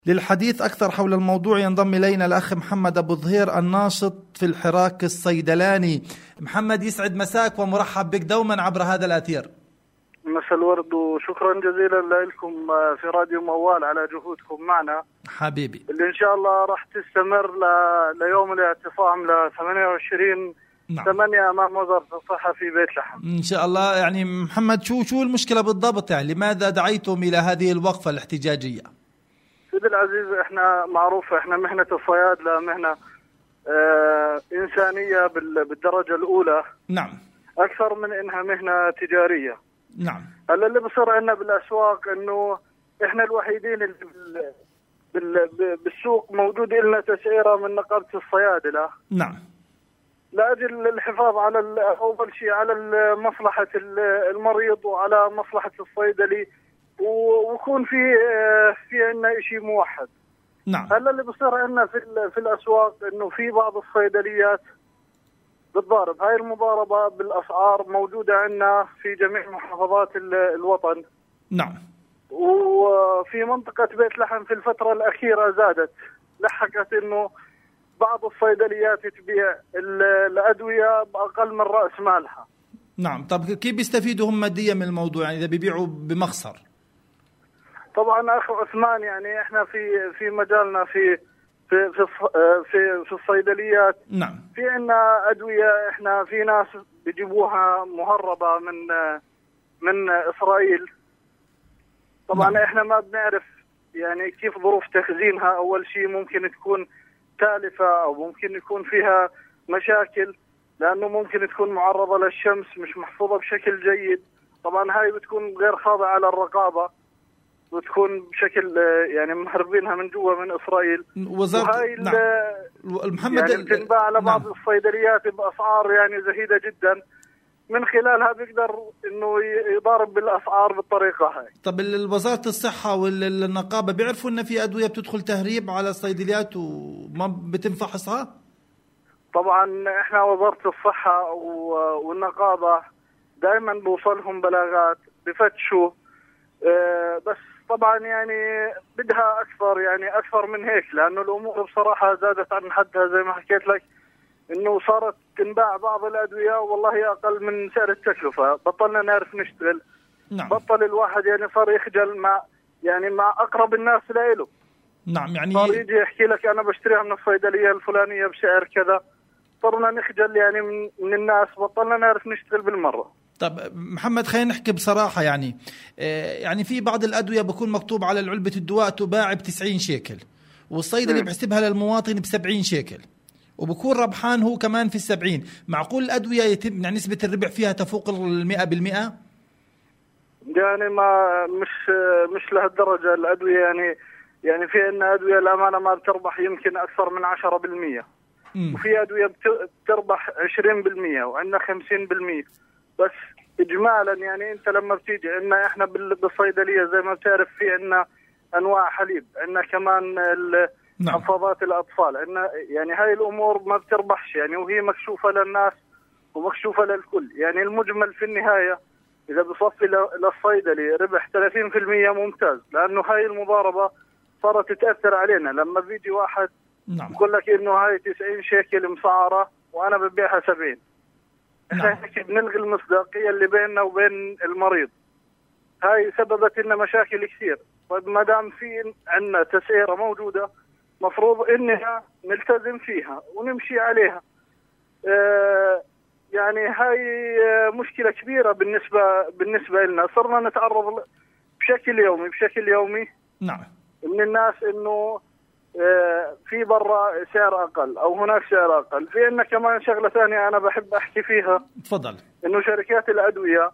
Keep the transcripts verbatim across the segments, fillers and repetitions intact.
للحديث أكثر حول الموضوع ينضم إلينا الأخ محمد أبو ظهير الناشط في الحراك الصيدلاني. محمد، يسعد مساك ومرحب بك دوما عبر هذا الأثير. مساء الورد وشكرا جزيلا لكم في راديو موال على جهودكم معنا حبيبي، اللي إن شاء الله راح تستمر ل... ليوم الاعتصام ل ثمانية وعشرين نعم. ثمانية أمام وزارة الصحة في بيت لحم إن شاء الله. يعني محمد، شو شو المشكلة بالضبط؟ يعني لماذا دعيتم إلى هذه الوقفة الاحتجاجية؟ سيدي العزيز، احنا معروف احنا مهنة الصيادلة مهنة اه إنسانية بالدرجة الأولى. نعم. أكثر من إنها مهنة تجارية. نعم. هلا اللي بصير عندنا بالأسواق إنه إحنا الوحيدين اللي بال... بالسوق موجود لنا تسعيرة من نقابة الصيادلة. نعم. لأجل الحفاظ على أول شيء على مصلحة المريض وعلى مصلحة الصيدلي، ويكون في في عندنا شيء موحد. نعم. هلا اللي بصير عندنا في في الأسواق إنه في بعض الصيدليات بالضارب. هاي المضاربة بالأسعار موجودة عندنا في جميع محافظات الوطن. نعم. وفي منطقة بيت لحم في الفترة الأخيرة زادت، لحقت إنه بعض الصيدليات تبيع الأدوية بأقل من رأس مالها. نعم. طب كيف بيستفيدوا هم ماديا من الموضوع؟ يعني إذا بيبيعوا بمخسر. طبعا أخ عثمان، يعني إحنا في في مجالنا في في في في, في الصيدليات. نعم. في عندنا أدوية إحنا في ناس بيجيبوها مهربة من من إسرائيل. طبعا نعم. إحنا ما بنعرف يعني كيف ظروف تخزينها. أول شيء ممكن تكون تالفة أو ممكن يكون فيها مشاكل، لأنه ممكن تكون معرضة للشمس، مش محفوظة بشكل جيد. طبعا هاي بتكون غير خاضعة للرقابة، بتكون بشكل يعني مهربينها من جوا من إسرائيل. وزارة وهاي نعم. محمد يعني بتنباع على بعض نعم. الصيدليات بأسعار يعني زهيدة جدا، من خلالها بيقدر إنه يضارب بالأسعار بالطريقة هاي. طب وزارة الصحة والنقابة بيعرفوا إن في أدوية بتدخل تهريب على الصيدليات وما بتم فحصها؟ طبعا إحنا وزارة الصحة والنقابة دائما بوصلهم بلاغات بفتشوا، بس طبعا يعني بدها أكثر يعني أكثر من هيك، لأنه الأمور بصراحة زادت عن حدها. زي ما حكيت لك إنه صارت تنباع بعض الأدوية والله أقل من سعر التكلفة، بطلنا نعرف نشتغل. نعم. بطل الواحد يعني صار يخجل مع يعني مع أقرب الناس له. نعم. يعني صار يجي يحكي لك أنا بشتريها من الصيدلية الفلانية بسعر كذا، صرنا نخجل يعني من, من الناس، بطلنا نعرف نشتغل بالمرة. طب محمد، خلينا نحكي بصراحة. يعني يعني في بعض الأدوية بكون مكتوب على علبة الدواء تباع بتسعين شيكل، والصيدلي بحسبها للمواطن بسبعين شيكل، وبكون ربحان هو كمان في السبعين. معقول الأدوية يتم يعني نسبة الربح فيها تفوق المئة بالمئة؟ يعني ما مش مش لهالدرجة الأدوية. يعني يعني في عندنا أدوية الأمانة ما بتربح يمكن أكثر من عشرة بالمئة، وفي أدوية بتربح عشرين بالمئة، وعندنا خمسين بالمئة. بس إجمالا يعني أنت لما بتيجي عندنا إحنا بالصيدلية زي ما بتعرف في عندنا أنواع حليب، عندنا كمان حفاضات الأطفال، عندنا يعني هاي الأمور ما بتربحش يعني، وهي مكشوفة للناس ومكشوفة للكل. يعني المجمل في النهاية إذا بصفي للصيدلي ربح ثلاثين بالمئة ممتاز، لأنه هاي المضاربة صارت تتأثر علينا. لما بيجي واحد نعم. يقول لك إنه هاي تسعين شيكل مسعرة وأنا ببيعها سبعين، نعم. احنا بنلغي المصداقية اللي بيننا وبين المريض. هاي سببت لنا مشاكل كثير. طيب ما دام في عندنا تسعيرة موجودة مفروض انها نلتزم فيها ونمشي عليها. اه يعني هاي مشكلة كبيرة بالنسبة بالنسبة لنا. صرنا نتعرض بشكل يومي بشكل يومي نعم من الناس انه اه في برا سعر اقل او هناك سعر اقل. في عندنا كمان شغلة ثانية انا بحب احكي فيها. تفضل. انه شركات الادوية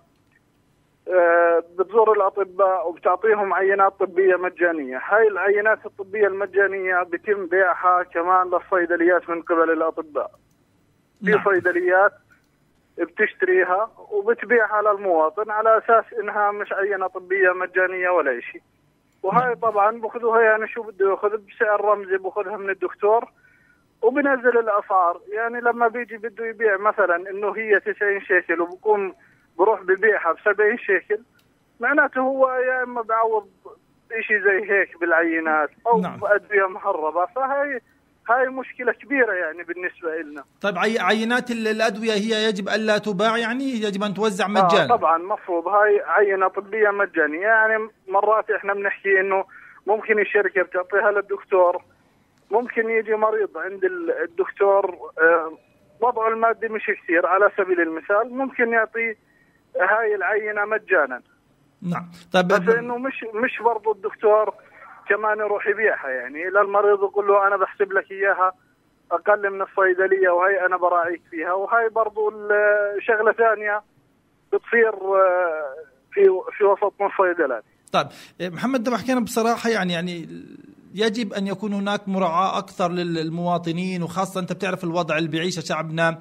اه بتزور الاطباء وبتعطيهم عينات طبية مجانية. هاي العينات الطبية المجانية بيتم بيعها كمان للصيدليات من قبل الاطباء. في نعم. صيدليات بتشتريها وبتبيعها للمواطن على اساس انها مش عينة طبية مجانية ولا شيء. وهاي طبعا بأخذوها يعني شو بده يأخذ بسعر رمزي، بأخذها من الدكتور وبنزل الأسعار. يعني لما بيجي بده يبيع مثلا إنه هي تسعين شيكل وبكون بروح ببيعها بسبعين شيكل، معناته هو يا إما بعوض إشي زي هيك بالعينات أو نعم. أدوية مهربة، فهي هاي مشكلة كبيرة يعني بالنسبة لنا. طيب عينات الأدوية هي يجب ألا تباع، يعني يجب أن توزع مجانا؟ آه طبعا مفروض، هاي عينة طبية مجانية. يعني مرات إحنا بنحكي إنه ممكن الشركة بتعطيها للدكتور، ممكن يجي مريض عند الدكتور وضعه المادي مش كثير، على سبيل المثال ممكن يعطي هاي العينة مجانا. نعم. طيب بس إنه مش مش برضو الدكتور كمان يروح يبيعها، يعني للمريض يقول له أنا بحسب لك إياها أقل من الصيدلية وهي أنا براعيك فيها، وهي برضو شغلة ثانية بتصير في في وسطنا الصيدلات. طيب محمد، ده حكينا بصراحة يعني يعني يجب أن يكون هناك مراعاة أكثر للمواطنين، وخاصة أنت بتعرف الوضع اللي بيعيشه شعبنا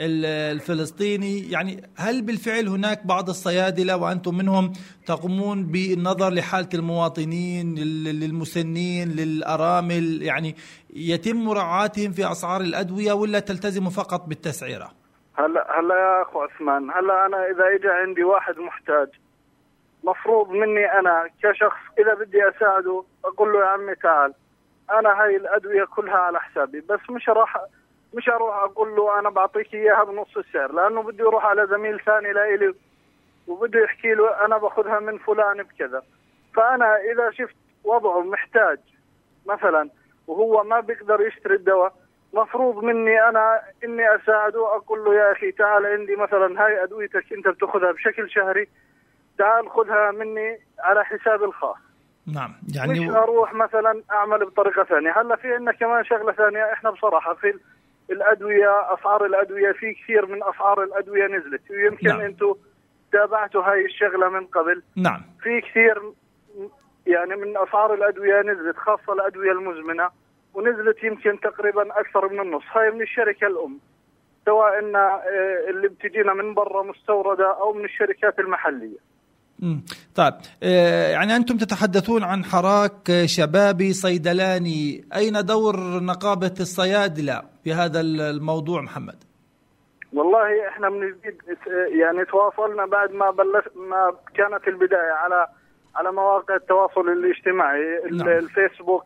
الفلسطيني. يعني هل بالفعل هناك بعض الصيادلة وأنتم منهم تقومون بالنظر لحالة المواطنين، للمسنين، للأرامل، يعني يتم مراعاتهم في أسعار الأدوية ولا تلتزموا فقط بالتسعيرة؟ هلا هلا يا أخو عثمان، هلا أنا إذا إجا عندي واحد محتاج مفروض مني أنا كشخص إذا بدي أساعده أقول له يا عمي تعال أنا هاي الأدوية كلها على حسابي، بس مش راح مش أروح أقول له أنا بعطيك إياها بنص السعر، لأنه بده يروح على زميل ثاني لإلي وبده يحكي له أنا باخذها من فلان بكذا. فأنا إذا شفت وضعه محتاج مثلا وهو ما بيقدر يشتري الدواء، مفروض مني أنا إني أساعده، أقول له يا أخي تعال عندي مثلا هاي أدويتك أنت بتأخذها بشكل شهري، تعال خذها مني على حساب الخاص. نعم. يعني مش أروح مثلا أعمل بطريقة ثانية. هلا في عندنا كمان شغلة ثانية، إحنا بصراحة في الأدوية أسعار الأدوية في كثير من أسعار الأدوية نزلت، ويمكن نعم. أنتوا تابعتوا هاي الشغلة من قبل. نعم. في كثير يعني من أسعار الأدوية نزلت، خاصة الأدوية المزمنة، ونزلت يمكن تقريبا أكثر من النص. هاي من الشركة الأم، سواء إن اللي بتجينا من برا مستوردة أو من الشركات المحلية. مم. طيب يعني أنتم تتحدثون عن حراك شبابي صيدلاني، أين دور نقابة الصيادلة في هذا الموضوع محمد؟ والله إحنا من جديد يعني تواصلنا بعد ما بلش ما كانت البداية على على مواقع التواصل الاجتماعي. نعم. الفيسبوك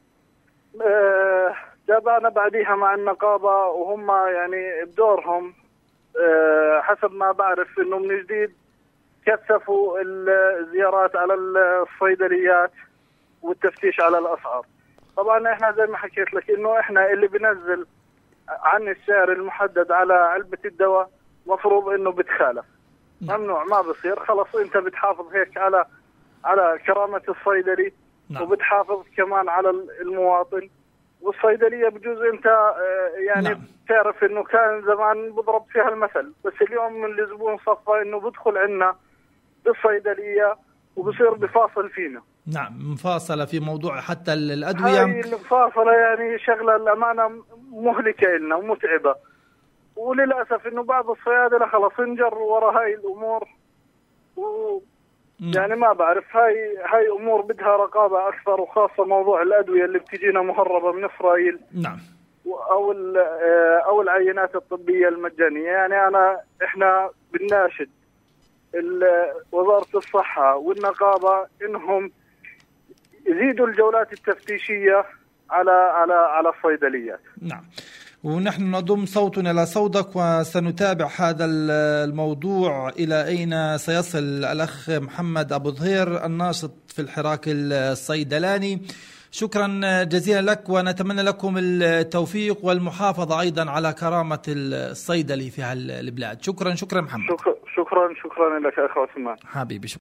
تابعنا بعديها مع النقابة، وهم يعني بدورهم حسب ما بعرف إنه من جديد كثفوا الزيارات على الصيدليات والتفتيش على الأسعار. طبعا احنا زي ما حكيت لك انه احنا اللي بنزل عن السعر المحدد على علبة الدواء مفروض انه بتخالف، ممنوع، ما بصير. خلص انت بتحافظ هيك على على كرامة الصيدلي. نعم. وبتحافظ كمان على المواطن. والصيدلية بجوز انت يعني نعم. تعرف انه كان زمان بضرب فيها المثل، بس اليوم من الزبون صفى انه بدخل عنا بالصيدلية وبصير بفاصل فينا. نعم، مفاصلة في موضوع حتى الأدوية. هاي المفاصلة يعني شغلة الأمانة مهلكة لنا ومتعبة، وللأسف إنه بعض الصيادلة خلاص انجر ورا هاي الأمور. و يعني ما بعرف، هاي هاي أمور بدها رقابة أكثر، وخاصة موضوع الأدوية اللي بتجينا مهربة من إسرائيل. نعم. أو أو العينات الطبية المجانية. يعني أنا إحنا بنناشد وزارة الصحة والنقابة إنهم يزيدوا الجولات التفتيشية على على على الصيدليات. نعم، ونحن نضم صوتنا إلى صوتك وسنتابع هذا الموضوع إلى أين سيصل. الأخ محمد أبو ظهير الناشط في الحراك الصيدلاني، شكرا جزيلا لك، ونتمنى لكم التوفيق والمحافظة أيضا على كرامة الصيدلي في هالبلاد. شكرا شكرا محمد. شكرا شكرا, شكرا لك أخي عثمان حبيبي.